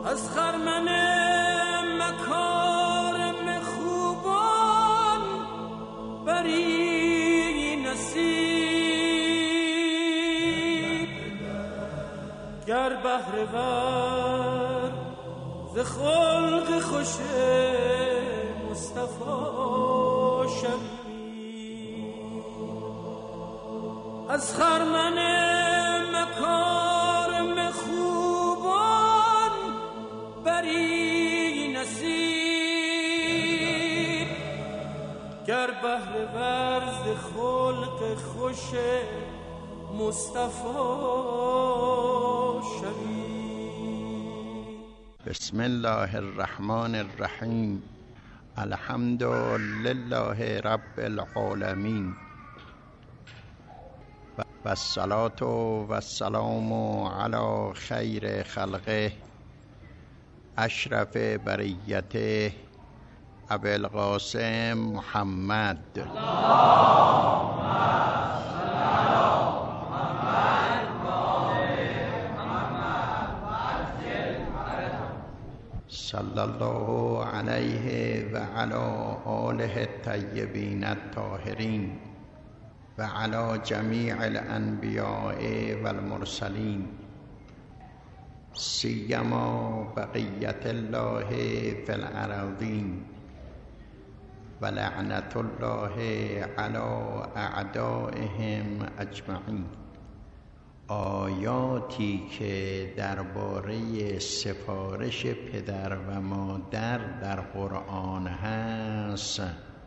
از خرمن مکارم خوبان بری نصیب، گر بهره ور ز خلق خوش مصطفی شوی. از خرمن مکارم خوبان بری نصیب، گر بهره ور ز خلق خوش مصطفی شوی. بسم الله الرحمن الرحیم. الحمد لله رب العالمین و الصلاة و السلام علی خیر خلقه اشرف بریته ابی القاسم محمد. صلی الله علیه و علی آله الطیبین الطاهرین و علی جمیع الانبیاء و المرسلین، سیما بقیت الله فی الارضین و لعنت الله علی اعدائهم اجمعین. آیاتی که درباره سفارش پدر و مادر در قرآن هست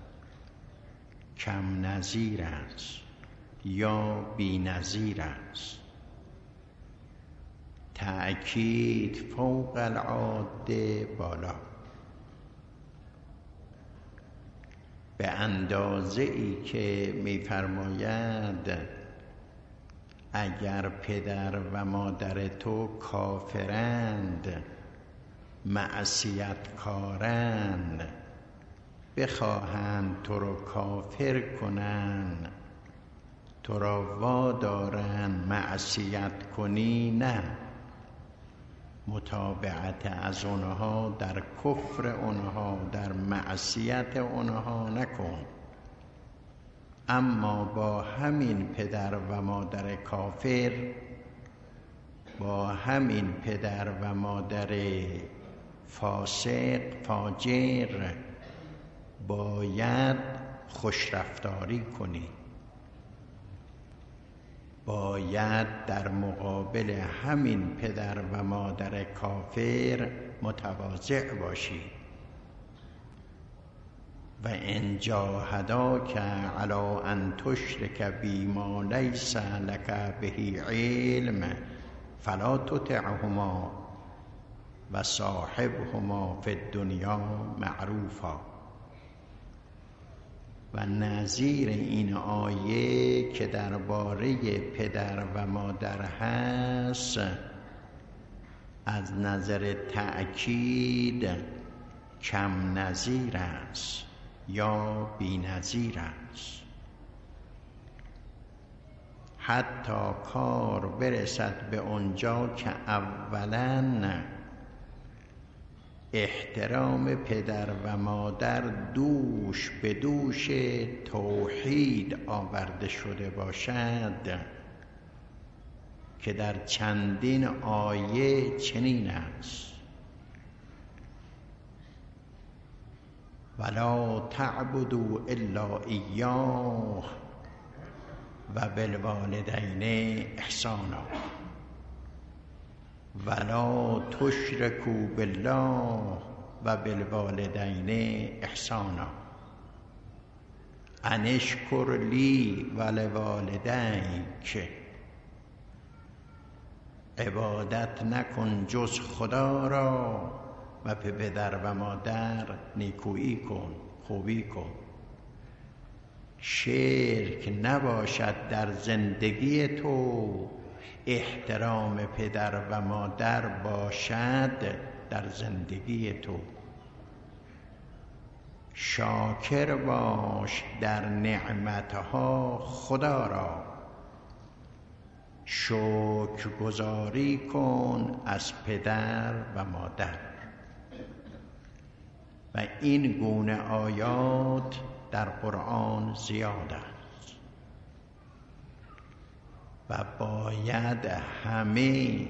کم نظیر است یا بی نظیر است. تأکید فوق العاده بالا، به اندازه ای که می‌فرماید اگر پدر و مادر تو کافرند، معصیت کارند، بخواهند تو رو کافر کنند، تو را وادارند معصیت کنی، نه، متابعت از اونها در کفر اونها، در معصیت اونها نکن. اما با همین پدر و مادر کافر، با همین پدر و مادر فاسق فاجر باید خوش رفتاری کنی، باید در مقابل همین پدر و مادر کافر متواضع باشی. و ان جاهداک علی ان تشرک بی ما لیس لک به علم فلا تطعهما و صاحبهما فی الدنیا معروفا. و نظیر این آیه که درباره پدر و مادر هست، از نظر تأکید کم نظیر است یا بی نظیر است. حتی کار برسد به اونجا که اولاً احترام پدر و مادر دوش به دوش توحید آورده شده باشد که در چندین آیه چنین است: ولا تعبدوا الا ایاه و بالوالدین احسانا ولا تشرکوا بالله و بالوالدین احسانا ان اشکر لی و لوالدیک. عبادت نکن جز خدا را و به پدر و مادر نیکویی کن، خوبی کن. شرک نباشد در زندگی تو، احترام پدر و مادر باشد در زندگی تو. شاکر باش در نعمتها خدا را، شکرگزاری کن از پدر و مادر. و این گونه آیات در قرآن زیاد است و باید همه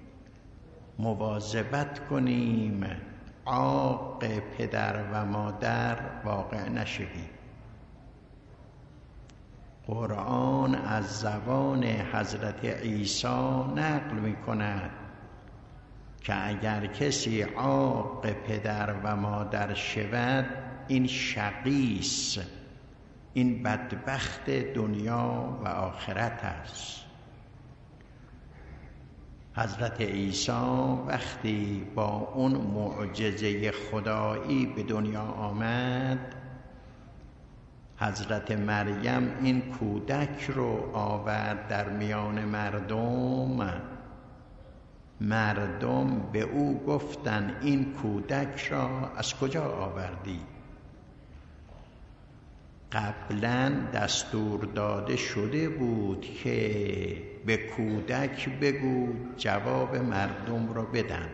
مواظبت کنیم عاق پدر و مادر واقع نشویم. قرآن از زبان حضرت عیسی نقل می کند که اگر کسی عاق پدر و مادر شود این شقیست، این بدبخت دنیا و آخرت است. حضرت عیسی وقتی با اون معجزه خدایی به دنیا آمد، حضرت مریم این کودک رو آورد در میان مردم به او گفتن این کودک را از کجا آوردی؟ قبلا دستور داده شده بود که به کودک بگو جواب مردم رو بدن.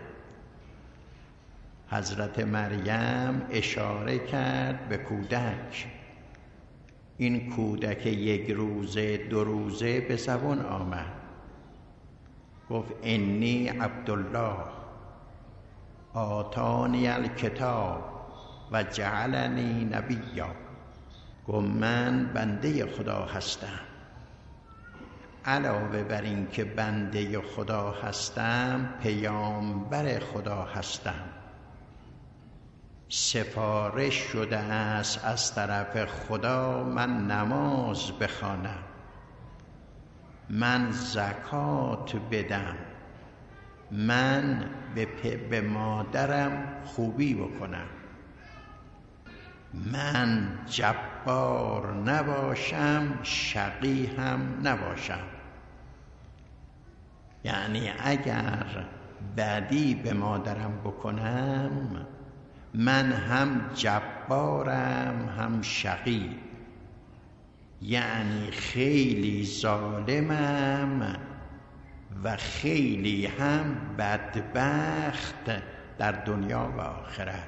حضرت مریم اشاره کرد به کودک. این کودک 1 روزه 2 روزه به زبان آمد، گفت انی عبدالله آتانی الکتاب و جعلنی نبیا. گفت من بنده خدا هستم، علاوه بر این که بنده خدا هستم پیامبر خدا هستم. سفارش شده است از طرف خدا من نماز بخوانم، من زکات بدم، من به مادرم خوبی بکنم، من جبار نباشم شقی هم نباشم. یعنی اگر بدی به مادرم بکنم من هم جبارم هم شقی، یعنی خیلی ظالمم و خیلی هم بدبخت در دنیا و آخرت.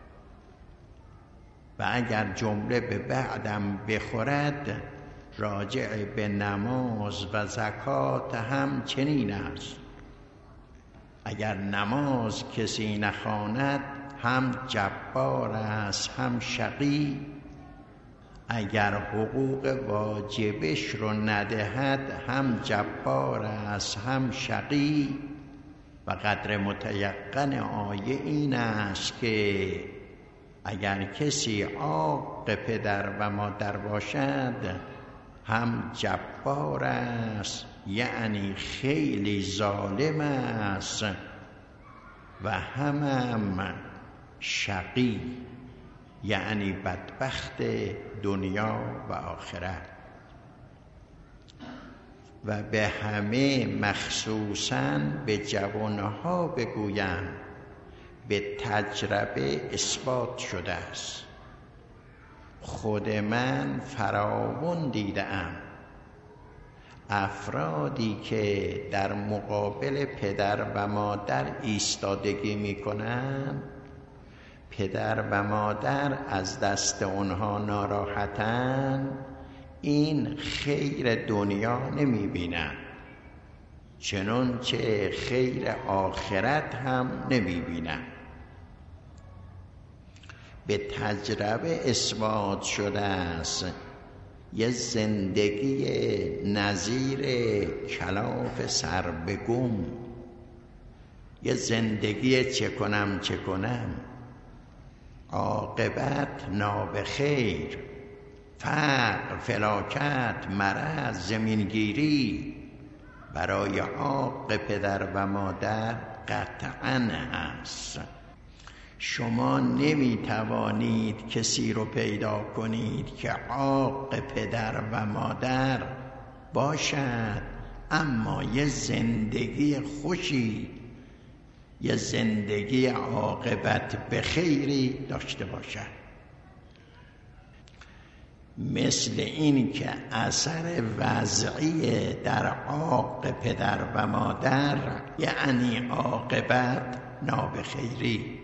و اگر جمله به بعدم بخورد راجع به نماز و زکات هم چنین است. اگر نماز کسی نخواند هم جبار است هم شقی، اگر حقوق واجبش رو ندهد هم جبار است هم شقی. و قدر متیقن آیه این است که اگر کسی عاق پدر و مادر باشد هم جبار است، یعنی خیلی ظالم است، و هم شقی، یعنی بدبخت دنیا و آخرت. و به همه مخصوصاً به جوانها بگویم به تجربه اثبات شده است. خود من فراوان دیدم افرادی که در مقابل پدر و مادر ایستادگی میکنن، پدر و مادر از دست اونها ناراحتن، این خیر دنیا نمیبینن چنانچه خیر آخرت هم نمیبینن. به تجربه اثبات شده است یه زندگی نظیر کلاف سر به گم، یه زندگی چه کنم عاقبت نابخیر، فقر، فلاکت، مرض، زمینگیری برای عاق پدر و مادر قطعاً هست. شما نمیتوانید کسی رو پیدا کنید که عاق پدر و مادر باشد اما یه زندگی خوشی، یه زندگی عاقبت به خیری داشته باشد. مثل این که اثر وضعی در عاق پدر و مادر یعنی عاقبت نابخیری،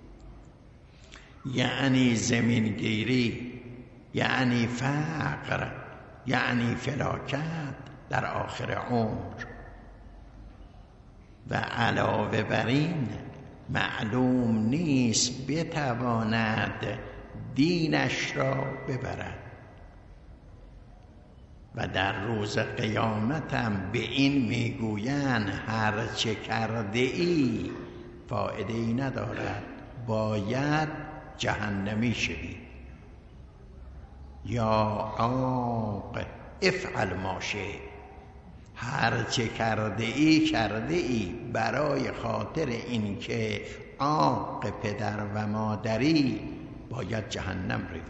یعنی زمینگیری، یعنی فقر، یعنی فلاکت در آخر عمر. و علاوه بر این معلوم نیست بتواند دینش را ببرد و در روز قیامتم به این میگویند هر چه کرده ای فایده ای ندارد، باید جهنمی شوی. یا عاق افعل ما شئت، هر چه کرده ای برای خاطر این که عاق پدر و مادری باید جهنم روی.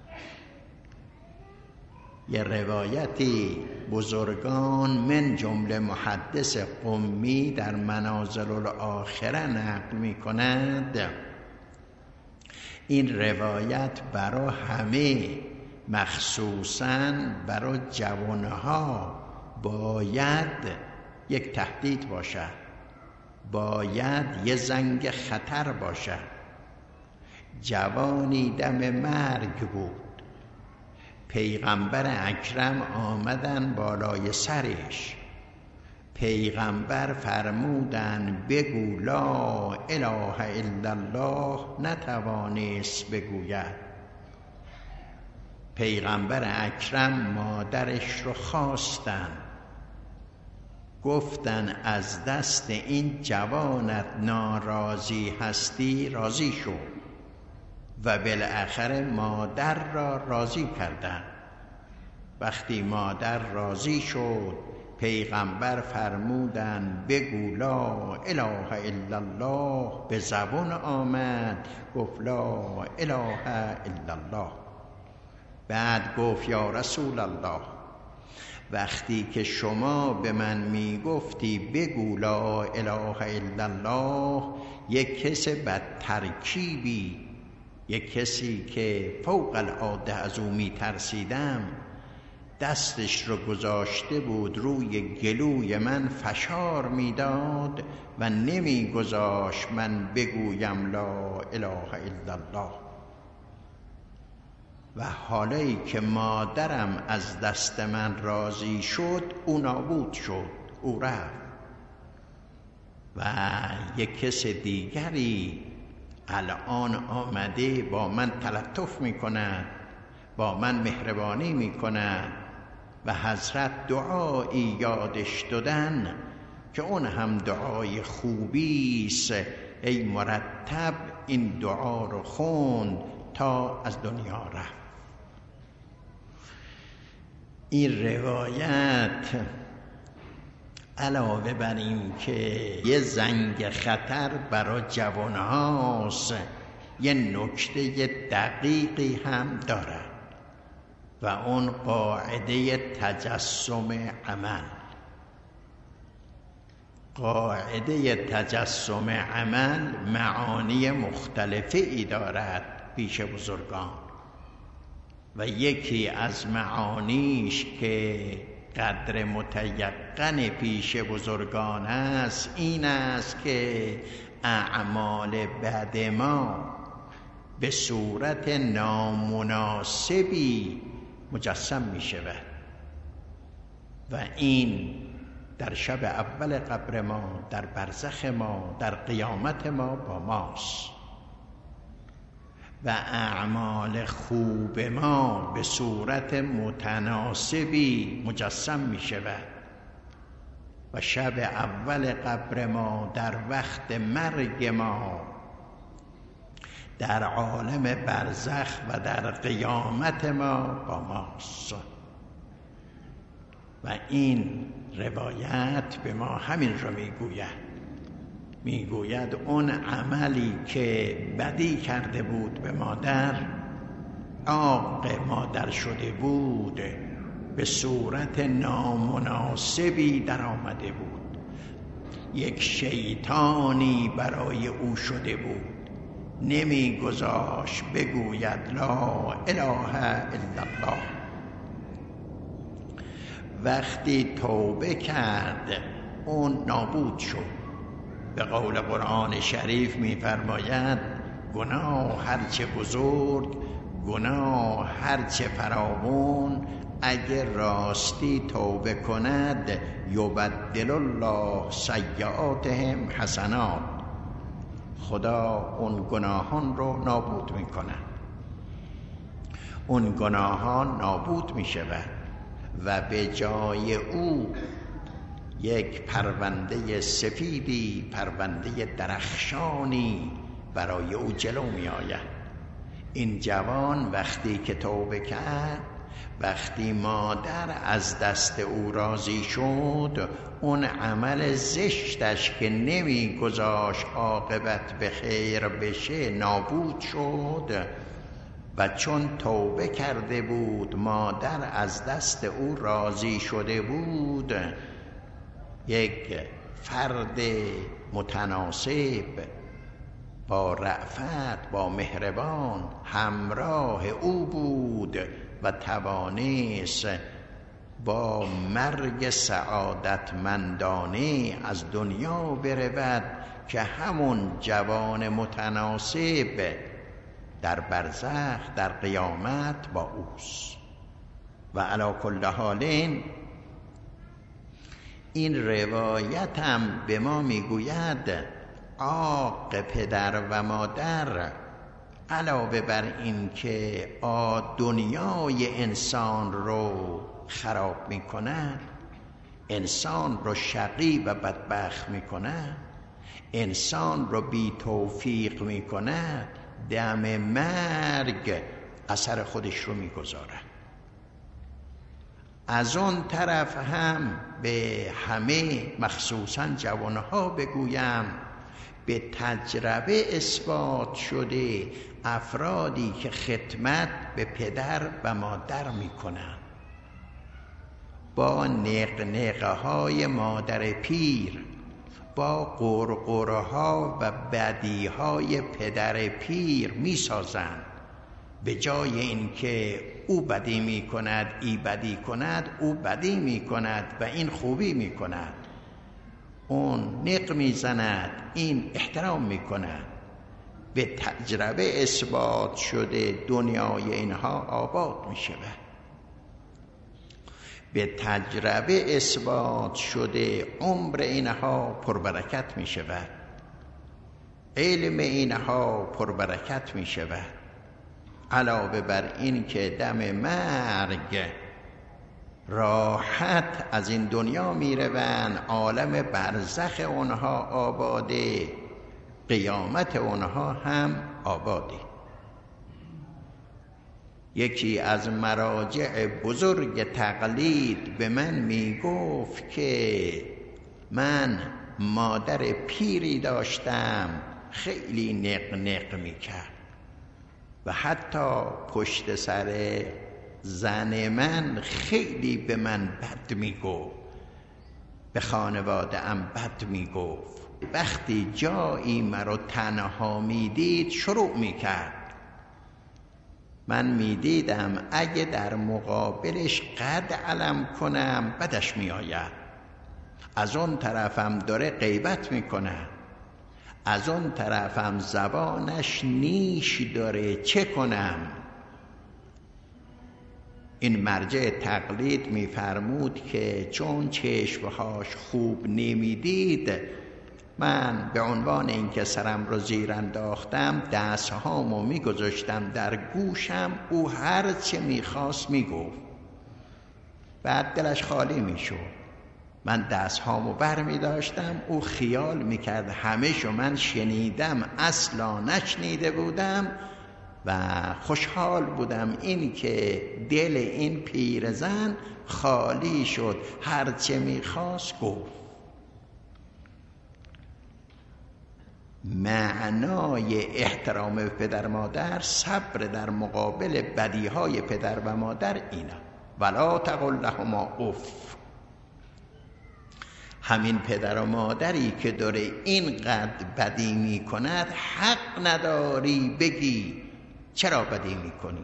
یه روایتی بزرگان من جمله محدث قمی در منازل الاخره نقل می کند. این روایت برای همه، مخصوصاً برای جوانها باید یک تهدید باشد، باید یه زنگ خطر باشد. جوانی دم مرگ بود، پیغمبر اکرم آمدن بالای سرش، پیغمبر فرمودن بگو لا اله الا الله، نتوانست بگوید. پیغمبر اکرم مادرش رو خواستن، گفتن از دست این جوانت ناراضی هستی، راضی شو. و بالاخره مادر را راضی کردن. وقتی مادر راضی شد، پیغمبر فرمودن بگو لا اله الا الله، به زبان آمد گفت لا اله الا الله. بعد گفت یا رسول الله، وقتی که شما به من میگفتی بگو لا اله الا الله، یک کس بد ترکیبی، یک کسی که فوق العاده از او میترسیدم، دستش رو گذاشته بود روی گلوی من فشار میداد و نمیگذاشت من بگویم لا اله الا الله. و حالی که مادرم از دست من راضی شد، او نابود شد، او رفت. و یک کس دیگری الان آمده با من تلطف میکند، با من مهربانی میکند و حضرت دعایی یادش دادن که اون هم دعای خوبیست، ای مرتب این دعا رو خوند تا از دنیا رفت. این روایت علاوه بر این که یه زنگ خطر برای جوانهاست، یه نکته دقیقی هم داره و اون قاعده تجسم عمل. قاعده تجسم عمل معانی مختلفی دارد پیش بزرگان و یکی از معانیش که قدر متیقن پیش بزرگان است این است که اعمال بد ما به صورت نامناسبی مجسم می شود و این در شب اول قبر ما، در برزخ ما، در قیامت ما با ماست و اعمال خوب ما به صورت متناسبی مجسم می شود و شب اول قبر ما، در وقت مرگ ما، در عالم برزخ و در قیامت ما با ماست. و این روایت به ما همین رو میگوید اون عملی که بدی کرده بود به مادر، عاق مادر شده بود، به صورت نامناسبی در آمده بود، یک شیطانی برای او شده بود، نمی گذاشت بگوید لا اله الا الله. وقتی توبه کرد اون نابود شد. به قول قرآن شریف می‌فرماید گناه هرچه بزرگ، گناه هرچه فراوان، اگر راستی توبه کند یبدل الله سیئاتهم حسنات، خدا اون گناهان رو نابود میکنه. اون گناهان نابود میشود و به جای او یک پرونده سفیدی، پرونده درخشانی برای او جلو می آید. این جوان وقتی که توبه کرد، وقتی مادر از دست او راضی شد، اون عمل زشتش که نمی گذاشت عاقبت به خیر بشه نابود شد و چون توبه کرده بود، مادر از دست او راضی شده بود، یک فرد متناسب با رأفت، با مهربان همراه او بود و توانست با مرگ سعادتمندانه از دنیا برود که همون جوان متناسب در برزخ در قیامت با اوست. و علی کل حال این روایت هم به ما میگوید عاق پدر و مادر علاوه بر این که دنیای انسان رو خراب میکنه، انسان رو شقی و بدبخت میکنه، انسان رو بی توفیق میکنه، دم مرگ اثر خودش رو میگذاره. از اون طرف هم به همه مخصوصا جوانها بگویم، به تجربه اثبات شده افرادی که خدمت به پدر و مادر میکنن، با نقنقه های مادر پیر، با قرقره ها و بدی های پدر پیر میسازند، به جای اینکه او بدی میکند ای بدی کند، او بدی میکند و این خوبی میکند، اون نق میزند این احترام میکند. به تجربه اثبات شده دنیای اینها آباد میشود، به تجربه اثبات شده عمر اینها پربرکت میشود، علم اینها پربرکت میشود. علاوه بر این که دم مرگ راحت از این دنیا میروند، عالم برزخ اونها آباده، قیامت اونها هم آباده. یکی از مراجع بزرگ تقلید به من میگفت که من مادر پیری داشتم خیلی نق میکرد و حتی پشت سر زن من خیلی به من بد میگفت، به خانواده ام بد میگفت. وقتی جایی مرا تنها میدید شروع میکرد. من میدیدم اگه در مقابلش قد علم کنم بدش میآید. از اون طرفم داره غیبت میکنه، از اون طرفم زبانش نیش داره، چه کنم؟ این مرجع تقلید میفرمود که چون چشمهاش خوب نمیدید، من به عنوان اینکه سرم رو زیر انداختم دستهامو میگذاشتم در گوشم، او هر چه میخواست میگفت، بعد دلش خالی میشد. من دستهامو بر میداشتم، او خیال میکرد همه شو من شنیدم، اصلا نشنیده بودم و خوشحال بودم این که دل این پیرزن خالی شد، هر چه میخواست گفت. معنای احترام پدر مادر صبر در مقابل بدیهای پدر و مادر اینه. ولا تقل لهما اف. همین پدر و مادری که داره اینقدر بدی می کند حق نداری بگی چرا بدی می کنی.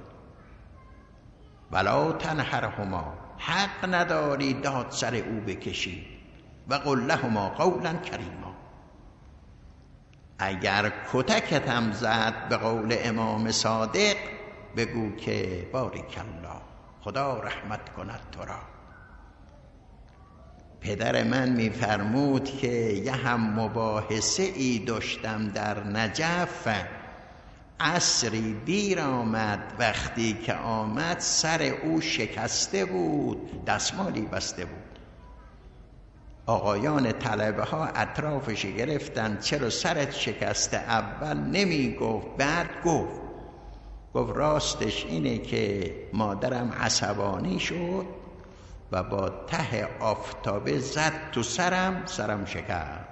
ولا تنهرهما، حق نداری داد سر او بکشی. و قل لهما قولا کریما، اگر کتکت هم زد به قول امام صادق بگو که بارک الله، خدا رحمت کند تو را. پدر من میفرمود که یه هم مباحثه ای داشتم در نجف، عصری دیر آمد، وقتی که آمد سر او شکسته بود، دستمالی بسته بود. آقایان طلبه ها اطرافش گرفتن چرا سرت شکسته؟ اول نمی گفت، بعد گفت راستش اینه که مادرم عصبانی شد و با ته آفتابه زد تو سرم شکست.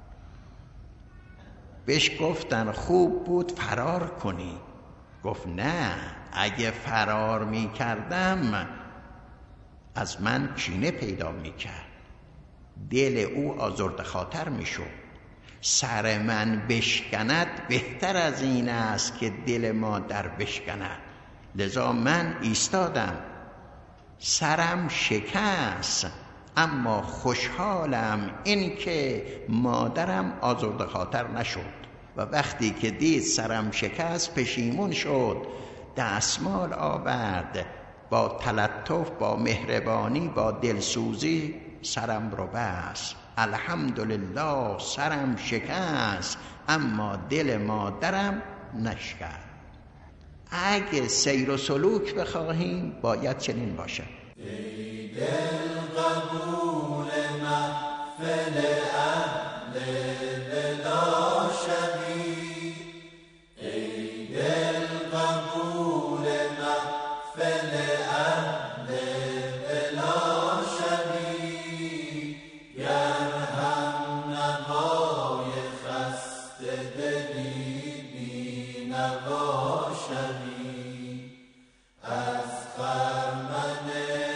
بهش گفتن خوب بود فرار کنی. گفت نه، اگه فرار می کردم از من کینه پیدا می کرد، دل او آزرده خاطر می شد. سر من بشکند بهتر از این است که دل مادر بشکند. لذا من ایستادم، سرم شکست، اما خوشحالم این که مادرم آزرده خاطر نشد. و وقتی که دید سرم شکست پشیمون شد، دستمال آورد، با تلطف، با مهربانی، با دلسوزی سرم رو بست. الحمدلله سرم شکست اما دل مادرم نشکست. اگه سیر و سلوک بخواهیم باید چنین باشه. ای دل قبول محفل اهل بلا شبی، ای دل قبول محفل اهل بلا شبی، گر هم نوای خسته دلی بی نوا شبی، از خرمن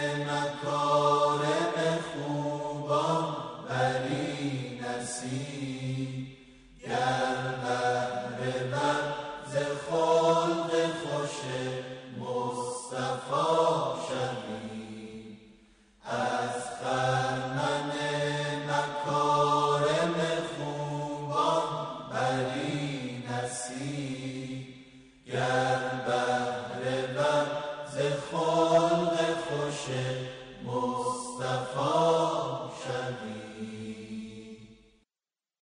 مکارم خوبان بری نصیب، گر بهره ور ز خلق خوش مصطفی شوی، از خرمن مکارم خوبان بری نصیب، گر بهره ور ز خلق خوش مصطفی